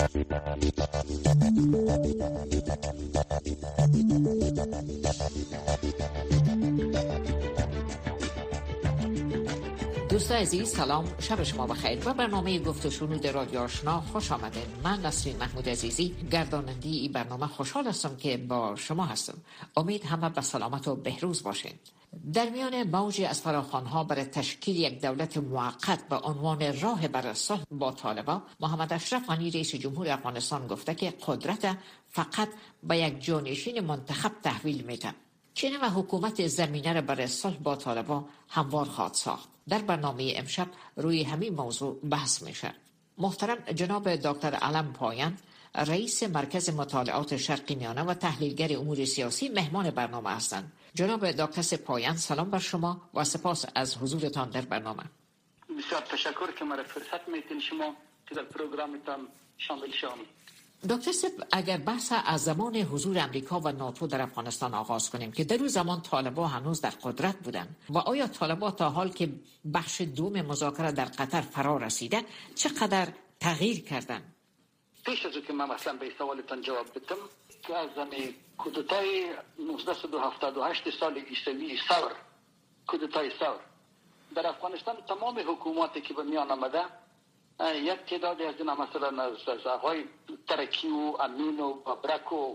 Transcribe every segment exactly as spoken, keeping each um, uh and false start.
دوستان عزیز سلام، شب شما بخیر. با برنامه گفت و شنود رادیو آشنا خوش آمدید. من نسرین محمود عزیزی گرداننده این برنامه خوشحال هستم که با شما هستم. امید همه به سلامت و بهروز باشین. در میان موج از فراخوان‌ها برای تشکیل یک دولت موقت به عنوان راه برای صلح با طالبان، محمد اشرف غنی رئیس جمهور افغانستان گفته که قدرت فقط به یک جانشین منتخب تحویل میده. چین و حکومت زمینه را برای صلح با طالبان هموار خواهد ساخت. در برنامه امشب روی همین موضوع بحث میشه. محترم جناب دکتر علم پایان، رئیس مرکز مطالعات شرق میانه و تحلیلگر امور سیاسی، مهمان برنامه هستند. جناب دکتر پایان سلام بر شما و سپاس از حضورتان در برنامه. بسیار تشکر که مرا فرصت میتین شما که در پروگرامتان شامل شوم. دکتر سپ، اگر بحث از زمان حضور امریکا و ناتو در افغانستان آغاز کنیم که در اون زمان طالبان هنوز در قدرت بودند و آیا طالبان تا حال که بخش دوم مذاکره در قطر فرا رسیده چقدر تغییر کردن؟ پیش از که من مثلا به سوالتان جواب بدم که از زمین کودتای نوزده هفتاد و هشت سال عیسوی ثور کودتای ثور در افغانستان تمام حکوماتی که به میان آمده یک تعدادی از اینا مثلا از آقای ترکی و امین و ببرک و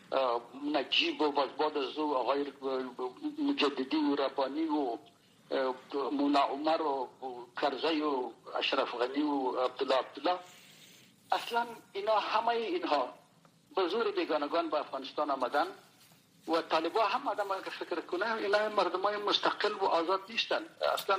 نجیب و بعد از او آقای مجددی و ربانی و مولا عمر و کرزی و اشرف غنی و عبدالله عبدالله، اصلا اینا همه اینها به زور بیگانگان به افغانستان آمدن و طالبان هم آدم اگر فکر کنه اینا مردمای مستقل و آزاد نیستن. اصلا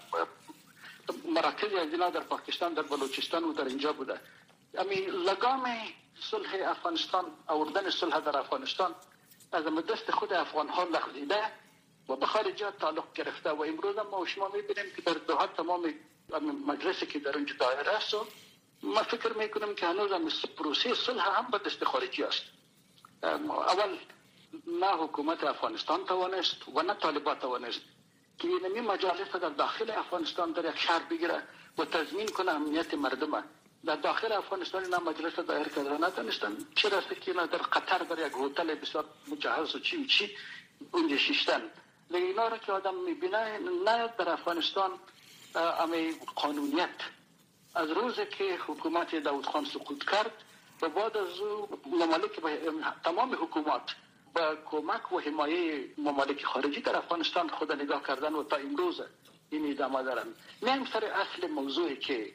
مراکز از اینا در پاکستان، در بلوچستان و در اینجا بوده. امین لگام صلح افغانستان، آوردن صلح در افغانستان از دست خود افغان ها لغزیده و به خارج تعلق گرفته و امروز ما و شما میبینیم که در دوحه تمام مجلسی که در اونجا دایر است و ما فکر میکنم که هنوز هم پروسه صلح هم به دست خارجی است. اول نه حکومت افغانستان توانست و نه طالبان توانست که اینمی مجالس در داخل افغانستان در یک شهر بگیره و تضمین کنه امنیت مردم. در داخل افغانستان اینا مجلس دایر کردن ندانستن، چه راسته که اینا در قطر در یک هتل بسیار مجهز و چی و چی اونجا شیشتن. لیکن اینا را که آدم میبینه نه در افغانستان امی قانونیت از روزی که حکومت داود خان سقوط کرد و بعد از ممالک تمام حکومات با کمک و حمایه ممالک خارجی در افغانستان خود نگاه کردن و تا امروز این ادامه دارن. میم سر اصل موضوعی که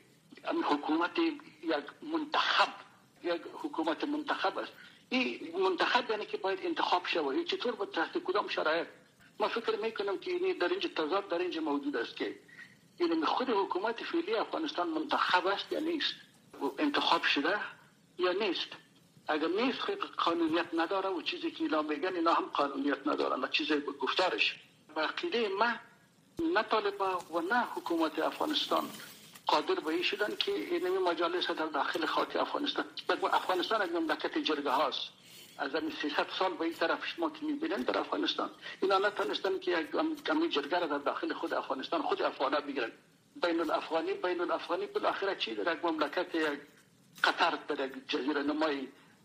حکومت یک منتخب یک حکومت منتخب است. این منتخب یعنی که باید انتخاب شود. چطور با تحت کدام شرایط؟ ما فکر میکنم که این در اینجا تضاد در اینجا موجود است که این خود حکومت فعلی افغانستان منتخب است یا نیست، انتخاب شده یا نیست. اگر نیست قانونیت نداره و چیزی که اینا میگن اینا هم قانونیت ندارن. چیزی گفتارش به عقیده من نه طالبان و نه حکومت افغانستان قادر به این شدن که اینمی مجالس در داخل خاک افغانستان، افغانستان یک مملکت جرگه هاست. از همین سیصد سال به این طرف شما که میبینن در افغانستان اینا نتونستن که یک کمی جرگه را در داخل خود افغانستان خود افغانا بگیرن. بین الافغانی بین الافغانی بالاخره چی در یک مملکت یک قطر در یک جزیره نمای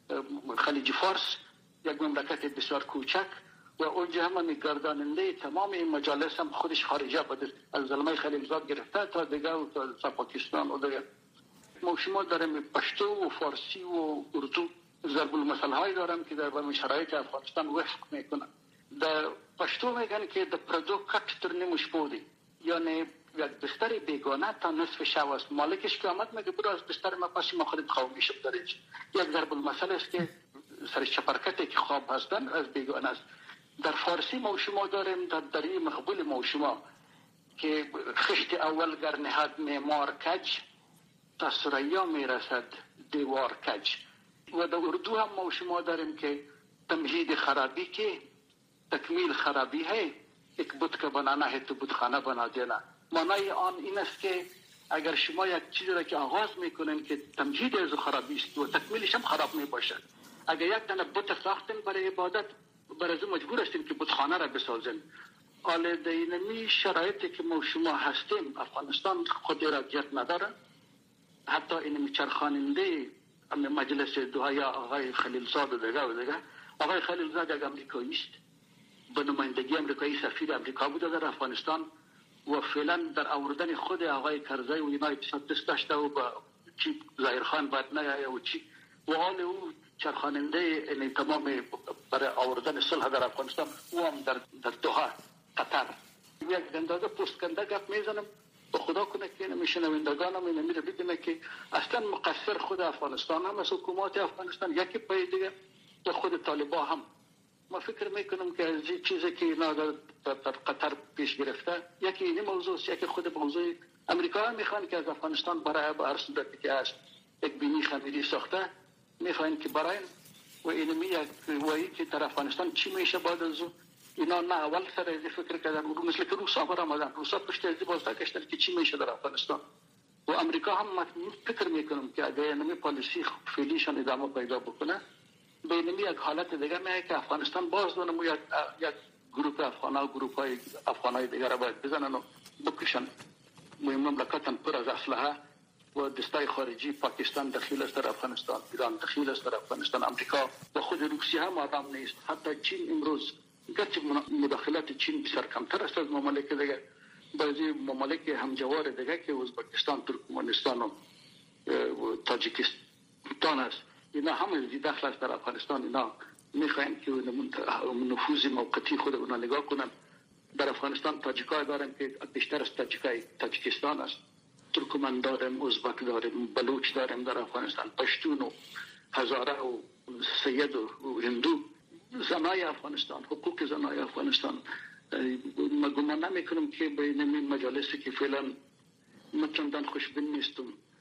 خلیج فارس، یک مملکت بسیار کوچک و اونجا هم گرداننده تمام این مجالس هم خودش خارجه بوده، از زلمه خلیلزاد گرفته تا دیگه و تا پاکستان و دیگه. ما شما داریم پشتو و فارسی و اردو ضرب المثل های دارم که در شرایط افغانستان وفق میکنن. در پشتو میگن که د پردو کٹ تر نیمش بودی، یعنی یک بستر بیگانه تا نصف شب است. مالکش که آمد میگه برو از بستر ما پس ما خودت خواب میشم در اینجا. یک ضرب المثل است که سر چپرکتی که خواب هستن از بیگانه است. در فارسی ما شما داریم در دری مقبول ما شما که خشت اول گر نهاد معمار کج تا ثریا میرسد دیوار کج. و در اردو هم ما شما داریم که تمهید خرابی که تکمیل خرابی ہے، ایک بت کا بنانا ہے تو بت خانه بنا دینا. معنای آن این است که اگر شما یک چیزی را که آغاز میکنین که تمهید از خرابی است و تکمیلش هم خراب میباشد، اگر یک دانه بت ساختن برای عبادت برای مجبور هستیم که بتخانه را بسازیم. حال در اینمی شرایطی که ما شما هستیم افغانستان خود ارادیت نداره. حتی اینمی چرخاننده مجلس دوها یا آقای خلیلزاد و دیگه و دیگه. آقای خلیلزاد یک امریکایی است، به نمایندگی امریکایی سفیر امریکا بوده در افغانستان و فعلا در آوردن خود آقای کرزی و اینا اتصال دست داشته و با چی ظاهرخان باید نگه و چی و حال او چرخاننده این تمام برای آوردن صلح در افغانستان او هم در, در دوها قطر. یک اندازه پست کنده گپ میزنم و خدا کنه که میشنوندگانم اینو میره ببینه که اصلا مقصر خود افغانستان هم از حکومت افغانستان یکی پای دیگه و خود طالبا هم. ما فکر میکنم که از این چیزی که اینا در, در قطر پیش گرفته یکی این موضوع است، یکی خود موضوع امریکا هم میخوان که از افغانستان برای به هر صورتی که از یک بینی خمیری ساخته میخوان که برای و اینمی یک وایی که در افغانستان چی میشه بعد از اینا نه اول سر از فکر کردن و مثل که روسا برآمدن، روسا پشت از بازده کشتن که چی میشه در افغانستان و امریکا هم فکر میکنم که اگر اینمی پالیسی فعلیشان ادامه پیدا بکنه به اینمی یک حالت دیگه میه که افغانستان باز دونم یک یک گروه افغانا و گروه های افغانای دیگر را باید بزنن و بکشن. مملکتن پر از اسلحه و دستای خارجی پاکستان دخیل است در افغانستان، ایران دخیل است در افغانستان، امریکا و خود روسیه هم آدم نیست. حتی چین امروز گرچه مداخلات چین بسیار کمتر است از ممالک دیگه، بعضی ممالک همجوار دیگه که ازبکستان، ترکمنستان و تاجیکستان است اینا هم دخل است در افغانستان. اینا میخواین که نفوذ موقتی خود اونا نگاه کنن. در افغانستان تاجیکای دارن که بیشتر از تاجیکای تاجیکستان است، ترکمن داریم، ازبک داریم، بلوچ داریم در افغانستان، پشتون و هزاره و سید و هندو. زنای افغانستان، حقوق زنای افغانستان ما گمان نمیکنم که بین این مجالسی که فعلا مچندان خوشبین نیستم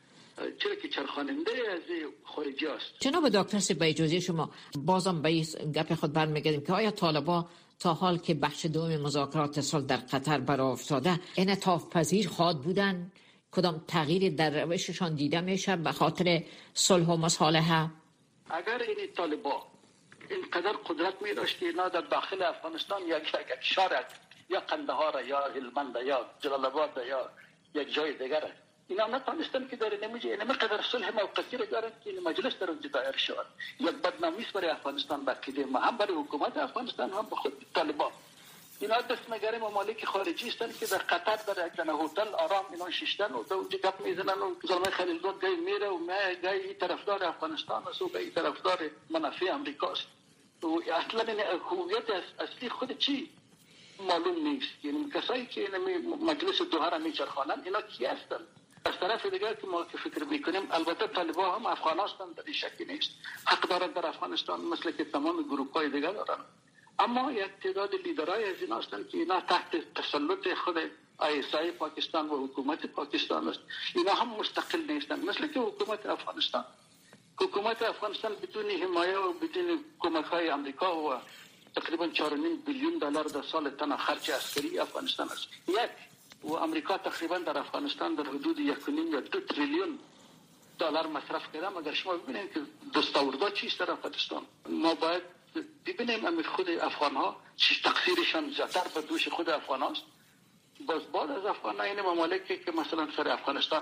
چرا که چرخاننده از خارجی است. جناب دکتر سی با اجازه شما بازم به این گپ خود برمیگردیم که آیا طالبان تا حال که بخش دوم مذاکرات صلح در قطر برافتاده انعطاف پذیر خواهد بودن؟ کدام تغییری در روششان دیده میشه به خاطر صلح و مصالحه؟ اگر این طالبان اینقدر قدرت می داشت که اینا در داخل افغانستان یک یک شهر یا قندهار یا هلمند یا جلال آباد یا یک جای دیگر اینا نتونستن که داره نمیشه اینم قدر صلح موقتی رو دارن که این مجلس در اونجا دایر شود. یک بدنامی است برای افغانستان باقی ما هم برای حکومت افغانستان هم به خود طالبان. اینا دست مگر ممالک خارجی هستند که در قطر در یک دانه هتل آرام اینا شیشتن و اونجا گپ میزنن و زلمه خلیلزاد گای میره و ما گای طرفدار افغانستان است و گای طرفدار منافع امریکا است. و اصلا این هویت اصلی خود چی معلوم نیست. یعنی کسایی که این مجلس دوها را میچرخانند اینا کی هستند؟ از طرف دیگر که ما که فکر میکنیم البته طالبان هم افغان هستند، در این شکی نیست، حق دارند در افغانستان مثل که تمام گروه‌های دیگر دارند، اما یک تعداد لیدرای از اینا هستند که اینا تحت تسلط خود آی اس آی پاکستان و حکومت پاکستان است. اینا هم مستقل نیستند مثل که حکومت افغانستان. حکومت افغانستان بدون حمایه و بدون کمک‌های امریکا و تقریبا چهار و نیم بیلیون دلار در سال تنها خرج عسکری افغانستان است. یک و امریکا تقریبا در افغانستان در حدود یک و نیم یا دو تریلیون دلار مصرف کرده. مگر شما ببینید که دستاوردها چیست در افغانستان. ما باید ببینیم امیر خود افغان ها چی تقصیرشان زیادتر به دوش خود افغان هاست. باز بعد از افغان ها این ممالکی که مثلا سر افغانستان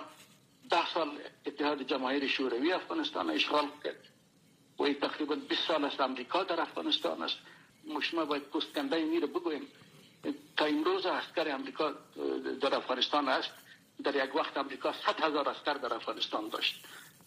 ده سال اتحاد جماهیر شوروی افغانستان اشغال کرد و این تقریبا بیست سال است امریکا در افغانستان است. ما باید پست کنده میره بگویم تا امروز عسکر امریکا در افغانستان است. در یک وقت امریکا صد هزار عسکر در افغانستان داشت.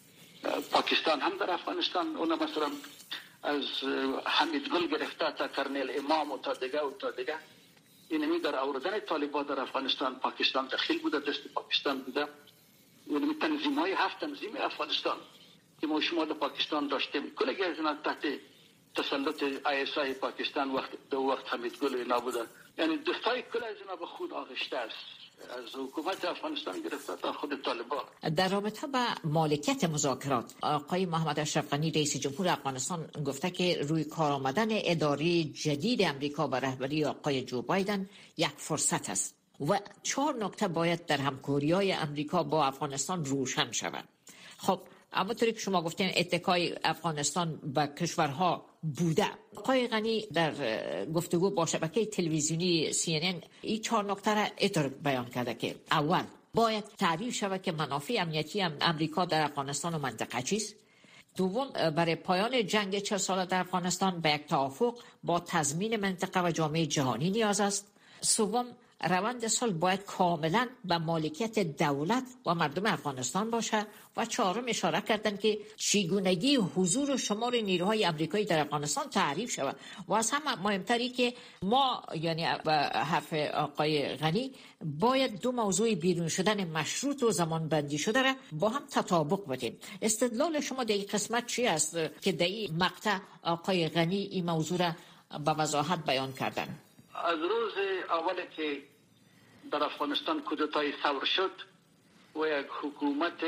پاکستان هم در افغانستان اون مثلا از حمید گل گرفته تا کرنل امام و تا دیگه و تا دیگه اینمی در آوردن طالبان در افغانستان پاکستان دخیل بوده، دست پاکستان بوده. اینمی تنظیم های هفت تنظیم افغانستان که ما شما در پاکستان داشتیم کلگی از اینا تحت تسلط آی اس آی پاکستان وقت دو وقت حمید گل اینا بوده. یعنی دستای کل از اینا به خود آغشته است از حکومت افغانستان گرفته تا خود طالبان. در رابطه با مالکیت مذاکرات آقای محمد اشرف غنی رئیس جمهور افغانستان گفته که روی کار آمدن اداره جدید امریکا به رهبری آقای جو بایدن یک فرصت است و چهار نکته باید در همکاری‌های امریکا با افغانستان روشن شود. خب اما طوری که شما گفتین اتکای افغانستان به کشورها بوده. آقای غنی در گفتگو با شبکه تلویزیونی سی ان ان این چهار نکته را اینطور بیان کرده که اول باید تعریف شود که منافع امنیتی امریکا در افغانستان و منطقه چیست. دوم، برای پایان جنگ چه ساله در افغانستان به یک توافق با تضمین منطقه و جامعه جهانی نیاز است. سوم، روند صلح باید کاملا به مالکیت دولت و مردم افغانستان باشه. و چهارم، اشاره کردن که چگونگی حضور و شمار نیروهای آمریکایی در افغانستان تعریف شود. و از همه مهمتری که ما، یعنی به حرف آقای غنی، باید دو موضوع بیرون شدن مشروط و زمان بندی شده را با هم تطابق بدیم. استدلال شما در این قسمت چی است که در این مقطع آقای غنی این موضوع را به وضاحت بیان کردن؟ از روز اولی که در افغانستان کودتای ثور شد و یک حکومت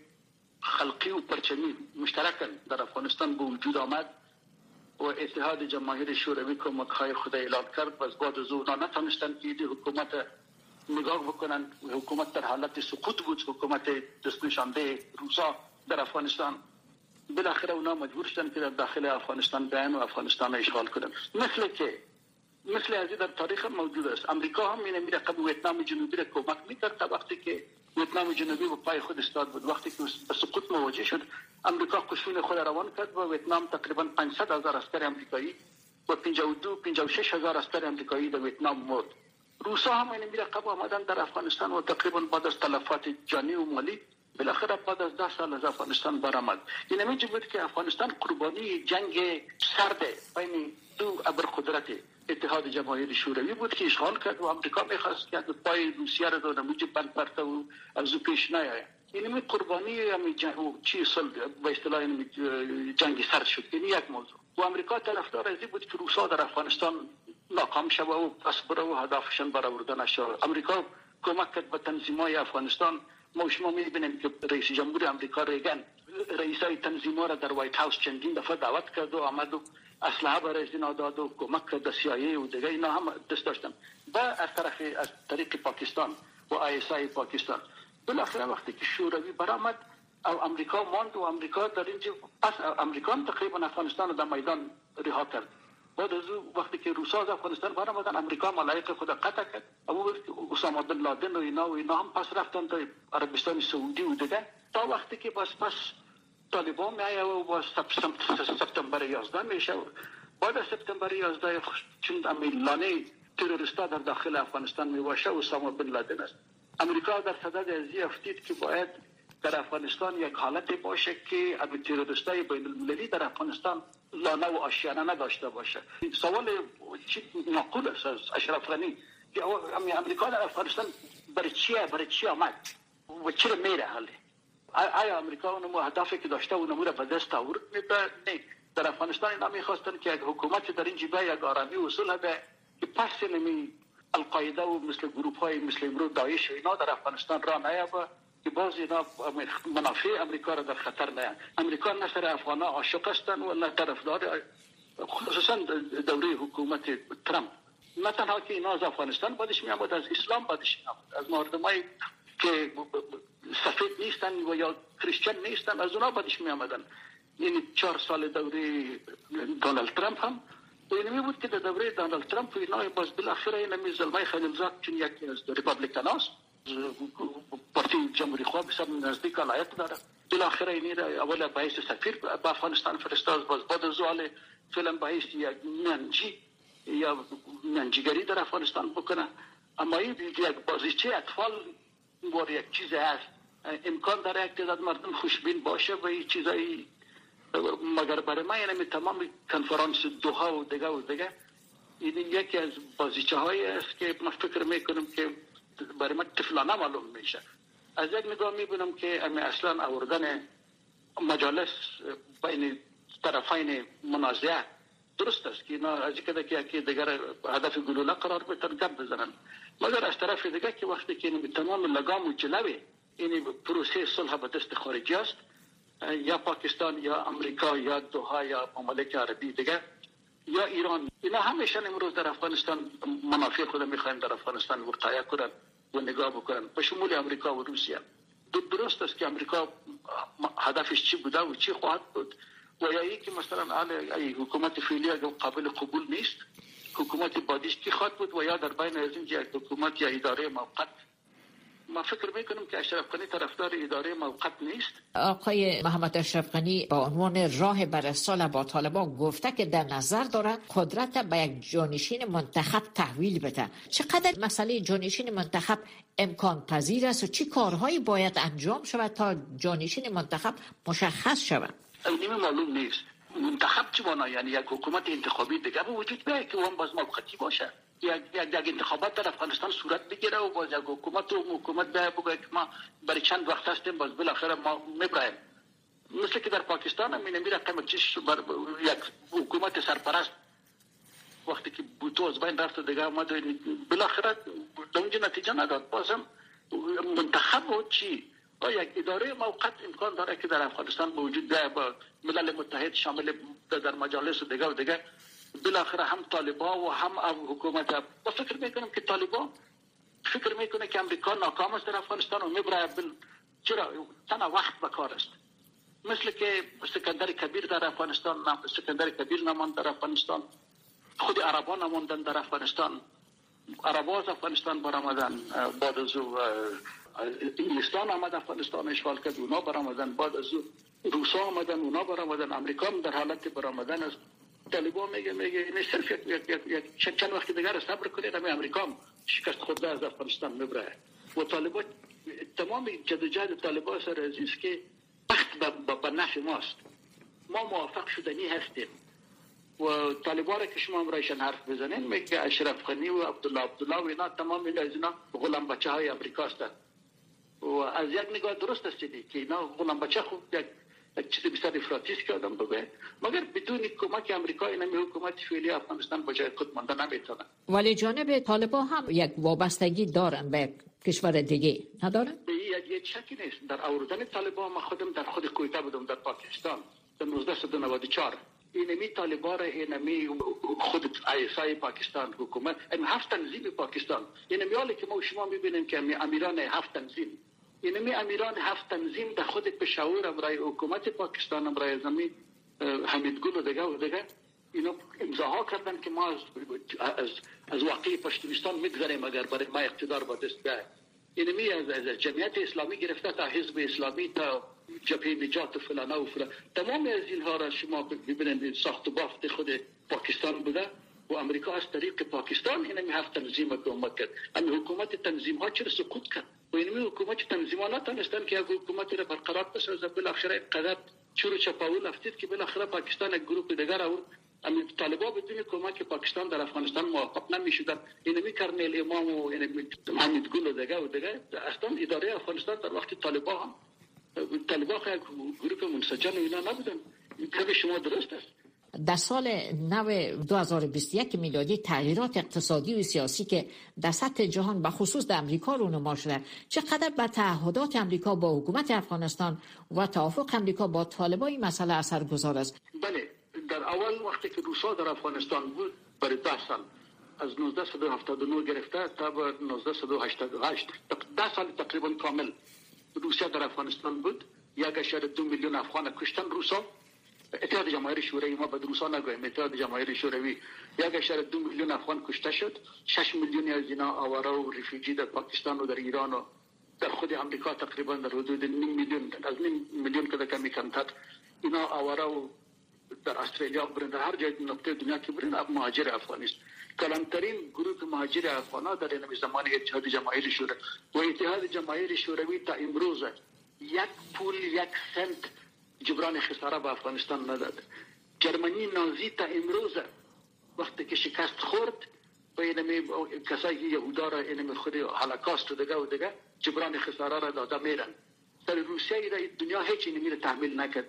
خلقی و پرچمی مشترکاً در افغانستان به وجود آمد و اتحاد جماهیر شوروی کمک‌های خود اعلان کرد و از بعد از اون نتونستند که این حکومت نگاه بکنن. حکومت در حالت سقوط بود، حکومت دست نشانده روسا در افغانستان. بالاخره اونا مجبور شدند که در داخل افغانستان بیان و افغانستان را اشغال کنند. مثل که مثل از در تاریخ موجود است. امریکا هم این میره قبل ویتنام جنوبی را کمک میکرد تا وقتی که ویتنام جنوبی به پای خود استاد بود. وقتی که به سقوط مواجه شد، امریکا قشون خود روان کرد و ویتنام تقریبا پانصد هزار عسکر امریکایی و پنجاه و دو پنجاه و شش هزار عسکر امریکایی در ویتنام مرد. روسا هم این میره قبل آمدن در افغانستان و تقریبا بعد از تلفات جانی و مالی بالاخره بعد از ده سال از افغانستان برآمد. این همیشه بود که افغانستان قربانی جنگ سرد بین دو ابرقدرت اتحاد جماهیر شوروی بود که اشغال کرد و امریکا میخواست که پای روسیه را در نموج بند پرته و از او پیش نیاید. این می قربانی همی جنگ چی صلح به اصطلاح جنگ سرد شد. این یک موضوع. و امریکا طرفدار از این بود که روسا در افغانستان ناکام شود و پس بره و هدفشان برآورده نشه. امریکا کمک کرد به تنظیم‌های افغانستان. ما شما می‌بینیم که رئیس جمهور امریکا ریگن رئیسای تنظیم‌ها را در وایت هاوس چندین دفعه دعوت کرد و آمد و اسلحه برای اینا داد و کمک کرد. سی آی ای و دیگه اینا هم دست داشتن. و از طرف از طریق پاکستان و آی اس آی پاکستان. بالاخره وقتی که شوروی برآمد او امریکا ماند و امریکا در اینجا پس امریکا هم تقریبا افغانستان رو در میدان رها کرد. بعد از وقتی که روسا از افغانستان برآمدن، امریکا ملایق خود قطع کرد. او اسامه بن لادن و اینا و اینا هم پس رفتن تا عربستان سعودی و دیگه تا وقتی که بس پس طالبان میایه و با سپتامبر یازده میشه. بعد از سپتامبر یازده چون امیلانه تروریستا در داخل افغانستان میواشه اسامه بن لادن است. امریکا در صدد ازی افتید که باید در افغانستان یک حالت باشه که امی تروریستای بین المللی در افغانستان لانه و آشیانه نداشته باشه. سوال چی معقول است از اشرف غنی که امریکا در افغانستان برای چیه برای چی آمد و چرا میره حالی؟ آیا امریکا اونمو هدفی که داشته اونمو را به دست آورد؟ نه. در افغانستان اینا میخواستن که یک حکومت در این جبهه یک آرامی و صلح به که پس نمی القاعده و مثل گروه های مثل امروز داعش اینا در افغانستان را نیابه که باز اینا منافع امریکا را در خطر نیابه. امریکا نه سر افغانا عاشق هستن و نه طرفدار، خصوصا دوره حکومت ترامپ. نه تنها که اینا از افغانستان بعدش میامد، از اسلام بعدش میامد، از مردمایی که سفید نیستن و یا کریسچن نیستن از اونا بعدش میامدن. یعنی چهار سال دوره دونالد ترامپ هم و اینمی بود که در دوره دونالد ترامپ اینا باز بالاخره اینمی زلمه خلیلزاد چون یکی از ریپابلیکن هاست، پارتی جمهوری خواه بسیار نزدیک علایت داره، بالاخره اینی را اول به حیث سفیر به افغانستان فرستاد. باز بعد از حال فعلا به حیث یک منجی یا منجیگری در افغانستان بکنه. اما این یک بازیچه اطفال بار یک چیز هست، امکان داره یک تعداد مردم خوشبین باشه و این چیزایی، مگر برای من یعنی تمام کنفرانس دوها و دیگه و دیگه این یکی از بازیچه هایی است که من فکر میکنم که برای من طفلانه معلوم میشه. از یک نگاه میبینم که امی اصلا آوردن مجالس بین طرفین منازعه درست است که اینا از کده که یکی دیگر هدف گلوله قرار بتن گپ بزنن، مگر از طرف دیگه که وقتی که تمام لگام و جلوه این پروسه صلح به دست خارجی است، یا پاکستان یا امریکا یا دوحه یا ممالک عربی دیگه یا ایران، اینا همیشه امروز در افغانستان منافع خود میخواین در افغانستان ورقایه کنن و نگاه بکنن به شمول امریکا و روسیه. درست است که امریکا هدفش چی بوده و چی خواهد بود و یا ای که مثلا ای حکومت فعلی قابل قبول نیست، حکومت بعدیش کی خواهد بود و یا در بین از این یک حکومت یا اداره موقت ما فکر میکنم که اشرف غنی طرفدار اداره موقت نیست. آقای محمد اشرف غنی با عنوان راه بر صلح با طالبان گفته که در نظر دارد قدرت به یک جانشین منتخب تحویل بده. چقدر مسئله جانشین منتخب امکان پذیر است و چی کارهایی باید انجام شود تا جانشین منتخب مشخص شود؟ اینم معلوم نیست. منتخب چه معنی؟ یعنی یک حکومت انتخابی دیگه به وجود بیاید که اون باز موقتی باشه. یک یک انتخابات در افغانستان صورت بگیره و باز یک حکومت و حکومت به بگه که ما برای چند وقت هستیم باز بالاخره ما میبرایم. مثل که در پاکستان هم این رقم چیش بر یک حکومت سرپرست وقتی که بوتو از بین رفت دیگه اومد بالاخره اونجا نتیجه نداد. بازم منتخب و چی؟ با یک اداره موقت امکان داره که در افغانستان موجود ده با ملل متحد شامل در مجالس و دیگه و دیگه بالاخره هم طالبان و هم حکومت. با فکر میکنم که طالبان فکر میکنه که امریکا ناکام است در افغانستان و میبره بل... چرا تنها وقت بکار است. مثل که سکندر کبیر در افغانستان نام سکندر کبیر نماند در افغانستان، خود عربان نماندن در افغانستان، عربا از افغانستان برآمدن، بعد از او انگلستان آمد افغانستان اشغال کرد، اونا برآمدن، بعد از او روسا آمدن اونا برآمدن، امریکا هم در حالت برآمدن است. طالبان میگه میگه این صرف یک یک یک چند وقت دیگر صبر کنید همه امریکا هم شکست خود از افغانستان میبره. و طالبان تمام جدوجهد طالبان سر عزیز که وقت به نفع ماست، ما موافق شدنی هستیم. و طالبان که شما امرایشان حرف بزنین میگه اشرف غنی و عبدالله عبدالله و اینا تمام اینا از اینا غلام بچه های امریکا هستند. و از یک نگاه درست است که اینا غلام بچه خوب یک چیز بسیار افراطی است که آدم بگه، مگر بدون کمک امریکا این حکومت فعلی افغانستان با جای خود مانده نمیتونه. ولی جانب طالبان هم یک وابستگی دارن به کشور دیگه ندارن؟ به یک شکی نیست. در آوردن طالبان ما خودم در خود کویته بودم در پاکستان در نوزده نود و چهار. اینمی طالبان اینمی خود ایسای پاکستان حکومت این هفت تنظیم پاکستان اینمی حالی که ما شما میبینیم که امیران هفت تنظیم اینمی امیران هفت تنظیم در خود پشاور امرای حکومت پاکستان امرای زمین حمید گل و دیگه و دیگه اینا امضاها کردن که ما از از, از واقعی پشتونستان میگذاریم اگر برای ما اقتدار با دست بیاید. اینمی از, از جمعیت اسلامی گرفته تا حزب اسلامی تا جبهه نجات و فلانه و فلانه تمام از اینها را شما ببینید ساخت و بافت خود پاکستان بوده و امریکا از طریق پاکستان اینمی هفت تنظیم که اومد کرد. اما حکومت تنظیم ها چرا سقوط کرد و اینمی حکومت تنظیم ها نتونستن که یک حکومت را برقرار بسازه. بالاخره قدرت چورو چپاول افتید که بالاخره پاکستان یک گروه دیگر آورد. اما طالبان بدون کمک پاکستان در افغانستان موفق نمیشدن. اینمی کرنل امام و اینمی حمید گل و دیگه و دیگه اصلا اداره افغانستان در وقت طالبان هم طالبان یک گروه منسجم اینا نبودن. این کار شما درست است. در سال نو دو هزار و بیست و یک میلادی تغییرات اقتصادی و سیاسی که در سطح جهان به خصوص در امریکا رونما شده چقدر به تعهدات امریکا با حکومت افغانستان و توافق امریکا با طالبان این مسئله اثرگذار است؟ بله، در اول وقتی که روسا در افغانستان بود برای ده سال از نوزده هفتاد و نه گرفته تا به نوزده هشتاد و هشت ده سال تقریبا کامل روسیه در افغانستان بود. یک اشاره دو میلیون افغان کشتن روسا. اتحاد جماهیر شوروی ما به روسا نگویم، اتحاد جماهیر شوروی یک اشاره دو میلیون افغان کشته شد. شش میلیون از اینا آواره و ریفیوجی در پاکستان و در ایران و در خود امریکا تقریبا در حدود نیم میلیون از نیم میلیون که کمی کمتر اینا آواره و در استرالیا برن در هر جای نقطه دنیا که برن اب مهاجر افغانی است. کلانترین گروه مهاجر افغان‌ها در این زمان اتحاد جماهیر شوروی و اتحاد جماهیر شوروی تا امروز یک پول یک سنت جبران خساره به افغانستان نداد. جرمنی نازی تا امروز وقتی که شکست خورد و اینمی کسایی که یهودا را اینمی خود هولوکاست و دیگه و دیگه جبران خساره را داده میرن. در روسیه در دنیا هیچ اینمی را تحمیل نکرد.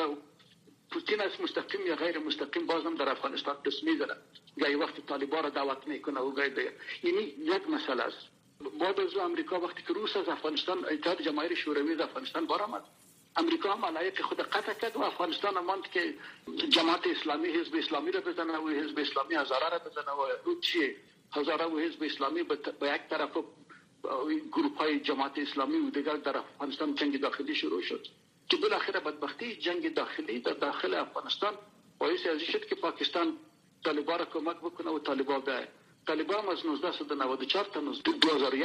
پوتین از مستقیم یا غیر مستقیم بازم در افغانستان دست میزنه. گاهی وقت طالبان را دعوت میکنه و گاهی دیگه. اینی یک مسئله است. بعد از امریکا وقتی که روس از افغانستان اتحاد جماهیر شوروی از افغانستان برآمد امریکا هم علایق خود قطع کرد و افغانستان ماند که جماعت اسلامی حزب اسلامی را بزنه و حزب اسلامی هزاره را بزنه و او چیه هزاره و حزب اسلامی به یک طرف گروپ های جماعت اسلامی و دیگر در افغانستان جنگ داخلی شروع شد که بالاخره بدبختی جنگ داخلی در داخل افغانستان باعث ازی شد که پاکستان طالبان را کمک بکنه و طالبان ده طالبان از نوزده نود و چهار تا دو هزار و یک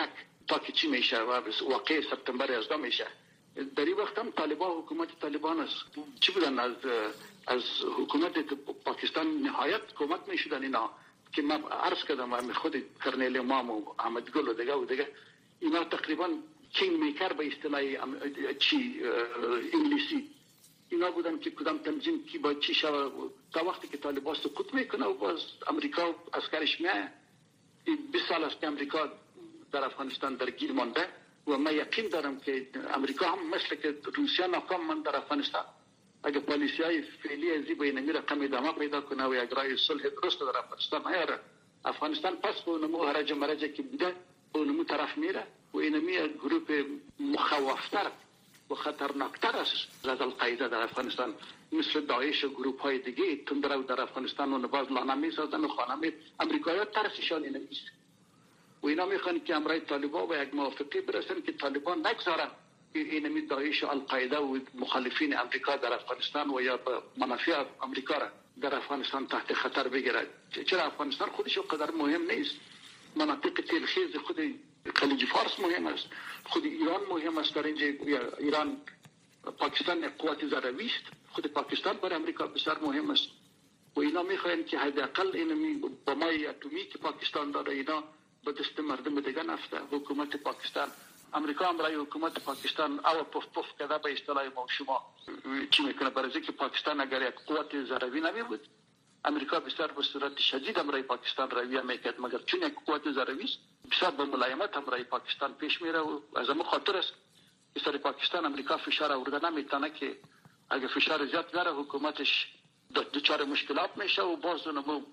تا که چی میشه و واقع سپتامبر یازده میشه. در این وقت هم طالبان حکومت طالبان است چی بودن از از حکومت پاکستان نهایت کمک میشدن اینا که من عرض کردم و خود کرنل امام و احمد گل و دیگه و دیگه اینا تقریبا کینگ میکر به اصطلاح چی انگلیسی اینا بودن که کدام تنظیم کی با چی شو تا وقتی که طالبان سقوط میکنه و باز امریکا عسکرش میاد. بیست سال است که امریکا در افغانستان درگیر مانده و من یقین دارم که امریکا هم مثل که روسیه ناکام من در افغانستان اگر پالیسی های فعلی ازی به اینمی رقم ادامه پیدا کنه و اجرای صلح درست در افغانستان نیاره افغانستان پس به اونمو هرج مرجه که بوده به اونمو طرف میره و اینمی گروپ مخوفتر و خطرناکتر است از القاعده در افغانستان مثل داعش و گروپ های دیگه تندرو در افغانستان و نباز لانه میسازن و خانه می امریکایی ترسشان اینمیست و اینا میخوان که امرای طالبان و یک موافقه برسن که طالبان نگذارن اینمی داعش و القاعده و مخالفین امریکا در افغانستان و یا منافع امریکا را در افغانستان تحت خطر بگیرد. چرا افغانستان خودش قدر مهم نیست، مناطق تلخیز خود خلیج فارس مهم است، خود ایران مهم است، در اینجا ایران پاکستان قوت ذروی است، خود پاکستان برای امریکا بسیار مهم است و اینا میخواین که حداقل اینمی بمای اتمی که پاکستان داره اینا به دست مردم دیگه نفته. حکومت پاکستان امریکا هم برای حکومت پاکستان او پف پف کده به اصطلاح ما شما چی میکنه برای که پاکستان اگر یک قوت ذروی نمی بود امریکا بسیار به صورت شدید هم برای پاکستان رویه میکرد، مگر چون یک قوت ذروی است بسیار به ملایمت هم برای پاکستان پیش میره و از همون خاطر است که سر پاکستان امریکا فشار آورده نمیتونه که اگر فشار زیاد بیاره حکومتش دچار مشکلات میشه و باز اونمو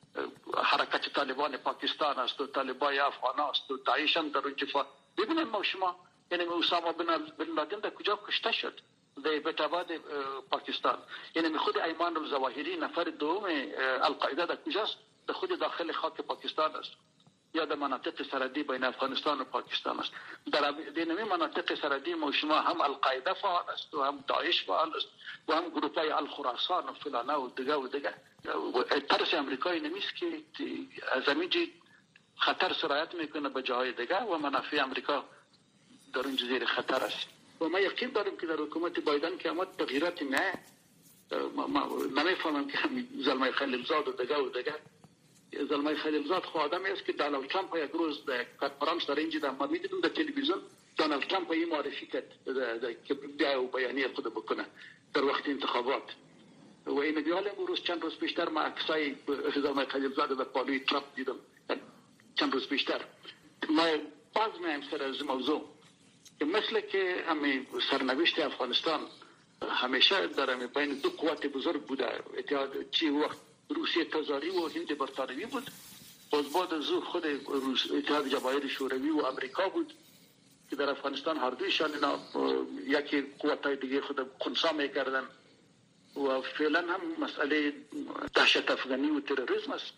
حرکت طالبان پاکستان است و طالبان افغان است و داعش هم در اونجا. ببینید ما شما یعنی اسامه بن لادن در کجا کشته شد؟ در بیت آباد پاکستان. یعنی خود ایمان الظواهری نفر دوم القاعده در کجاست؟ در خود داخل خاک پاکستان است یا در مناطق سرحدی بین افغانستان و پاکستان است. در این مناطق سرحدی ما شما هم القاعده فعال است و هم داعش فعال است و هم گروپای الخراسان و فلانه و دیگه و دیگه. ترس امریکایی نمیست که از همینجی خطر سرایت میکنه به جاهای دیگه و منافع امریکا در اون جزیره خطر است و ما یقین دارم که در حکومت بایدن که اما تغییرات نه نمیفهمم که زلمه خلیلزاد و دیگه و دیگه زلمه خلیلزاد خود آدمی است که دونالد ترامپ یک روز در کنفرانس در اینجا در ما میدیدم در تلویزیون دونالد ترامپ این معرفی کرد که بیا و بیانیه خود بکنه در وقت انتخابات و این بیال امروز چند روز بیشتر ما عکسای زلمه خلیلزاد در پالوی ترامپ دیدم چند روز بیشتر. ما باز میم سر از موضوع که مثل که همین سرنوشت افغانستان همیشه در همین بین دو قوت بزرگ بوده، اتحاد چی وقت روسیه تزاری و هند برطانوی بود، باز بعد از او خود اتحاد جماهیر شوروی و امریکا بود که در افغانستان هر دویشان اینا یکی قوتای دیگه خود خنثی میکردن و فعلا هم مسئله دهشت افغانی و تروریسم است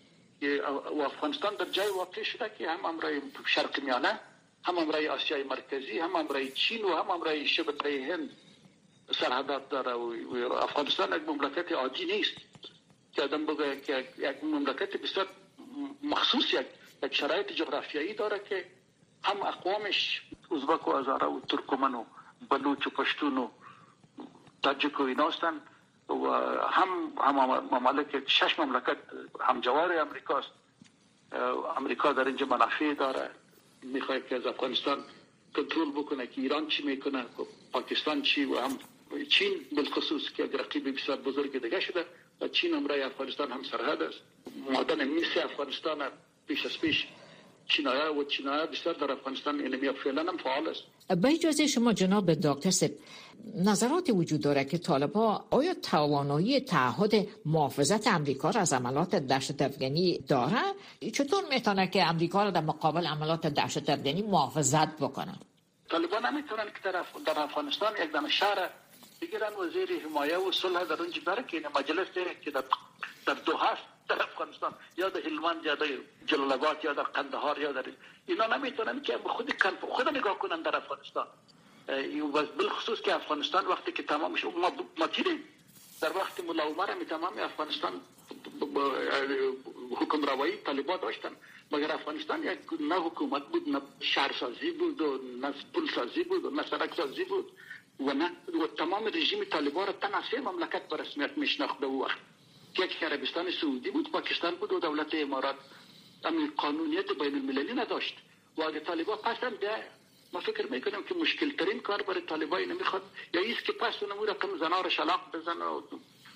و افغانستان در جای واقع شده که هم امرای شرق میانه، هم امرای آسیای مرکزی، هم امرای چین و هم امرای شبه هند سرحدات داره و افغانستان یک مملکت عادی نیست که آدم بگه که یک مملکت بسیار مخصوص یک یک شرایط جغرافیایی داره که هم اقوامش ازبک و هزاره و ترکمن و بلوچ و پشتون و تاجیک و اینا هستن و هم هم مملکت شش مملکت همجوار امریکاست. امریکا در اینجا منافع داره، میخواد که از افغانستان کنترل بکنه که ایران چی میکنه، پاکستان چی و هم چین بالخصوص که رقیب بسیار بزرگ دیگه شده و چین امرای افغانستان هم سرحد است. معدن میس افغانستان پیش از پیش چینایا و چینایا بسیار در افغانستان اینمی فعلا هم فعال است. با اجازه شما جناب دکتر سپ، نظرات وجود داره که طالبان آیا توانایی تعهد محافظت امریکا را از عملات دهشت افغانی داره؟ چطور میتونه که امریکا را در مقابل عملات دهشت افغانی محافظت بکنه؟ طالبان نمیتونن که در, اف... در افغانستان یک دم شهر بگیرن وزیر حمایه و صلح در اونجا بره که این مجلس دیره که در, در دوحه در افغانستان یا در هلمند یا در جلال آباد یا در قندهار یا در اینا نمیتونن که خود خود نگاه کنن در افغانستان. بالخصوص که افغانستان وقتی که تمام شد ما ما دیدیم در وقت ملا عمر می تمام افغانستان حکم روایی طالبان داشتن، مگر افغانستان یک نه حکومت بود، نه شهرسازی بود و نه پل سازی بود و نه سرک سازی بود و نه و تمام رژیم طالبان را تنها سه مملکت به رسمیت میشناخت به وقت که یک عربستان سعودی بود، پاکستان بود و دولت امارات. اما قانونیت بین المللی نداشت و اگه طالبان پس هم ده ما فکر میکنم که مشکل ترین کار برای طالبان نمیخواد یا ایست که پس اونمو رقم زنا را شلاق بزنه و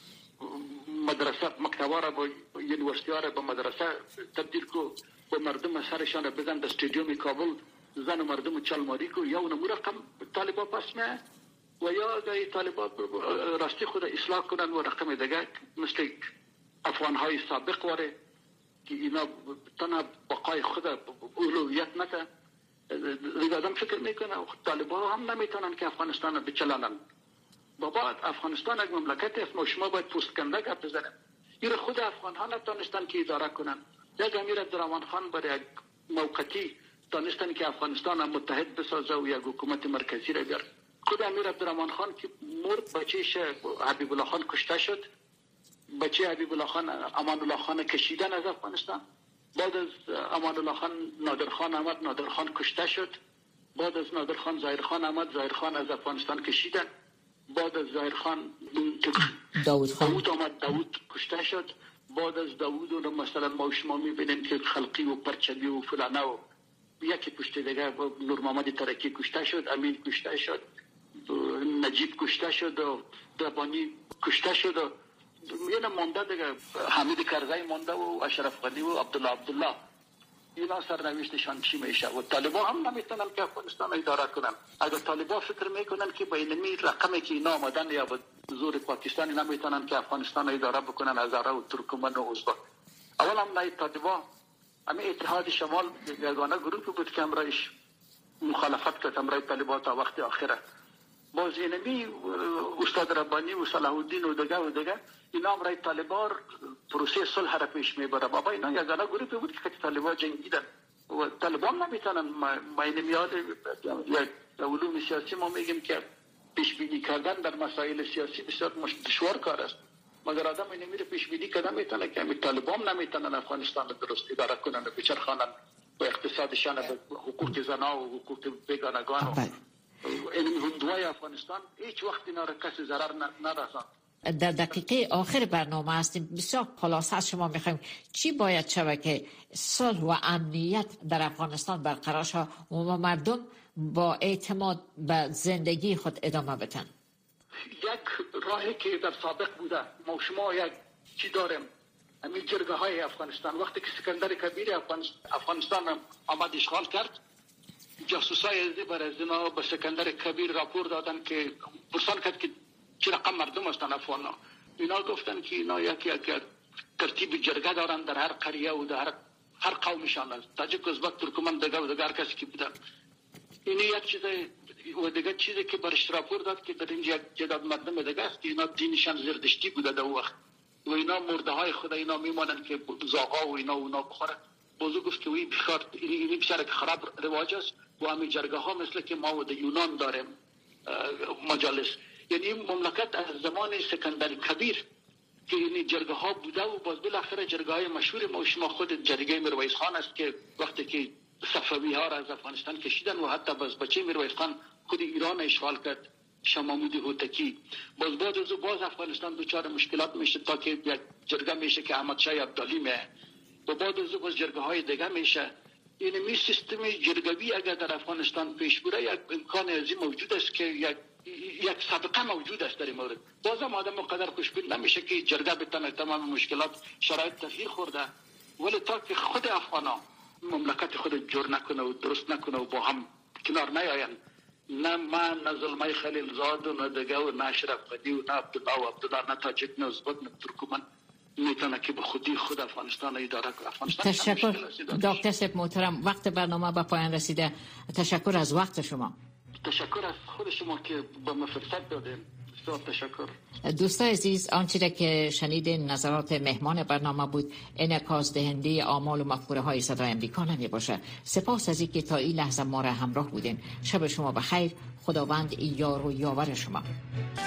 مدرسه مکتبا را با یونیورسیتی را به مدرسه تبدیل کو و مردم سرشان را بزن در استادیوم کابل زن و مردم چالماری کو یا اونمو رقم طالبان پس نه و یا اگه طالبان راستی خود اصلاح کنن و رقم دیگه مثل افغانهای سابق واره که اینا تنها بقای خود اولویت نده. دیگه آدم فکر میکنه طالبان هم نمیتونن که افغانستان رو بچلانن. بابا افغانستان یک مملکت است، ما شما باید پوست کنده گپ بزنیم. این خود افغان ها نتونستن که اداره کنن. یک امیر عبدالرحمن خان برای یک موقتی تونستن که افغانستان هم متحد بسازه و یک حکومت مرکزی را بیاره. خود امیر عبدالرحمن خان که مرد بچهش حبیب الله خان کشته شد، بچه حبیب الله خان امان الله خان کشیدن از افغانستان. بعد از امان الله خان نادر خان آمد، نادر خان کشته شد. بعد از نادر خان ظاهر خان آمد، ظاهر خان از افغانستان کشیدن. بعد از ظاهر خان داوود خان داوود آمد، داوود کشته شد. بعد از داوود رو مثلا ما شما میبینیم که خلقی و پرچمی و فلانه و یکی پشت دیگه نور محمد ترکی کشته شد، امین کشته شد، نجیب کشته شد و دربانی کشته شد و اینا مانده دیگه، حمید کرزی مانده و اشرف غنی و عبدالله عبدالله. اینا سرنوشتشان چی میشه؟ و طالبان هم نمیتونن که افغانستان اداره کنن. اگر طالبان فکر میکنن که با اینمی رقمی که اینا آمدن یا با زور پاکستانی نمیتونن که افغانستان اداره بکنن، هزاره و ترکمن و ازبک. اول هم نه طالبان، همه اتحاد شمال یگانه گروهی بود که امرایش مخالفت کرد، امرای طالبان تا وقت آخره. باز اینمی استاد ربانی و صلاح الدین و دیگه و دیگه اینا امرای طالبان پروسه صلح را پیش میبره. بابا اینا یگانه گروهی بود که طالبان جنگیدن و طالبان نمیتونن. ما اینمی یاد یک علوم سیاسی ما میگیم که پیش بینی کردن در مسائل سیاسی بسیار دشوار کار است، مگر آدم اینمی رو پیش بینی کردن میتونه که طالبان نمیتونن افغانستان رو درست اداره کنن و بچرخانن و اقتصادشان به حقوق زنا و حقوق بیگانگان و این هندوای افغانستان هیچ وقت اینا را کسی ضرر نرساند. در دقیقه آخر برنامه هستیم، بسیار خلاصه از شما میخوایم چی باید شود که صلح و امنیت در افغانستان برقرار شود و مردم با اعتماد به زندگی خود ادامه بدن؟ یک راهی که در سابق بوده، ما شما یک چی داریم، همین جرگه های افغانستان. وقتی که سکندر کبیر افغانستان آمد اشغال کرد، جاسوسای ازدی برای ازدنا به سکندر کبیر راپور دادن که پرسان کرد که چه رقم مردم هستن افغان ها. اینا گفتن که اینا یکی یکی ترتیب جرگه دارن در هر قریه و در هر, هر قومشان است، تاجیک، ازبک، ترکمن، دیگه و دیگه هر کسی که بودن. این یک چیز و دیگه چیزی که برش راپور داد که در اینجا یک جداد مردم دیگه است که اینا دینشان زردشتی بوده در وقت و اینا مرده های خود اینا میمانن که زاغا و اینا و اینا بخوره. بازو گفت که وی بخار اینی بسیار خراب رواج است و همین جرگه ها مثل که ما و در یونان داریم مجالس. یعنی این مملکت از زمان سکندر کبیر که این جرگه ها بوده و باز بالاخره جرگه های مشهور ما شما خود جرگه میرویس خان است که وقتی که صفوی ها را از افغانستان کشیدن و حتی باز بچه میرویس خان خود ایران اشغال کرد، شاه محمود هوتکی. باز بعد از باز افغانستان دچار مشکلات میشه تا که یک جرگه میشه که احمد شاه ابدالی میه و بعد از باز جرگه های دیگه میشه. این می سیستم جرگوی اگر در افغانستان پیش بره یک امکان ازی موجود است که یک یک سابقه موجود است در این مورد. بازم آدم مقدر خوشبین نمیشه که جرگه بتونه تمام مشکلات شرایط تغییر خورده، ولی تا که خود افغانا مملکت خود جور نکنه و درست نکنه و با هم کنار نیاین، نه من نه زلمه خلیل زاد و نه دیگه و نه اشرف غنی و نه عبدالله و عبدالله، نه تاجیک، نه ازبک، نه ترکمن میتونه که به خودی خود افغانستان اداره کنه. افغانستان تشکر دکتر صاحب محترم، وقت برنامه به پایان رسیده. تشکر از وقت شما. تشکر از خود شما که به ما فرصت دادین. تشکر. دوستان عزیز، آنچه که شنیدین نظرات مهمان برنامه بود، انعکاس دهنده آمال و مفکوره های صدای امریکا نمی باشه. سپاس از اینکه تا این لحظه ما را همراه بودین. شب شما بخیر. خداوند یار و یاور شما.